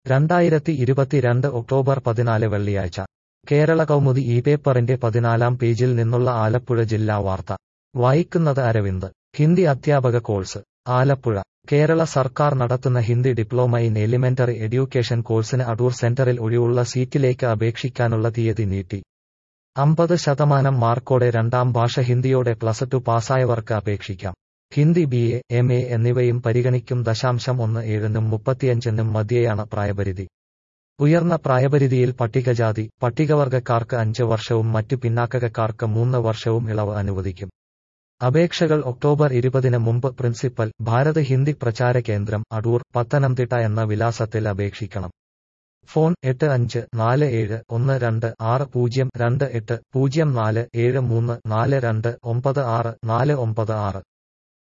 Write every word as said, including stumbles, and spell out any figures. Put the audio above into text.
രണ്ടായിരത്തി ഇരുപത്തിരണ്ട് ഒക്ടോബർ പതിനാല് വെള്ളിയാഴ്ച കേരള കൗമുദി ഈ പേപ്പറിന്റെ പതിനാലാം പേജിൽ നിന്നുള്ള ആലപ്പുഴ ജില്ലാ വാർത്ത വായിക്കുന്നത് അരവിന്ദ്. ഹിന്ദി അധ്യാപക കോഴ്സ് ആലപ്പുഴ. കേരള സർക്കാർ നടത്തുന്ന Hindi diploma in elementary education കോഴ്സിന് അടൂർ സെന്ററിൽ ഒഴിവുള്ള സീറ്റിലേക്ക് അപേക്ഷിക്കാനുള്ള തീയതി നീട്ടി. അമ്പത് ശതമാനം മാർക്കോടെ രണ്ടാം ഭാഷ ഹിന്ദിയോടെ പ്ലസ് ടു പാസ്സായവർക്ക് അപേക്ഷിക്കാം. Hindi B A, M A എന്നിവയും പരിഗണിക്കും. ദശാംശം ഒന്ന് ഏഴിനും മുപ്പത്തിയഞ്ചിനും മധ്യേയാണ് പ്രായപരിധി. ഉയർന്ന പ്രായപരിധിയിൽ പട്ടികജാതി, പട്ടികവർഗക്കാർക്ക് അഞ്ച് വർഷവും മറ്റു പിന്നാക്കക്കാർക്ക് മൂന്ന് വർഷവും ഇളവ് അനുവദിക്കും. അപേക്ഷകൾ ഒക്ടോബർ ഇരുപതിന് മുമ്പ് പ്രിൻസിപ്പൽ, ഭാരത് ഹിന്ദി പ്രചാര കേന്ദ്രം, അടൂർ, പത്തനംതിട്ട എന്ന വിലാസത്തിൽ അപേക്ഷിക്കണം. ഫോൺ എട്ട് അഞ്ച് നാല് ഏഴ് ഒന്ന് രണ്ട് ആറ് പൂജ്യം രണ്ട് എട്ട് പൂജ്യം നാല് ഏഴ് മൂന്ന് നാല് രണ്ട് ഒമ്പത് ആറ് നാല് ഒമ്പത് ആറ്.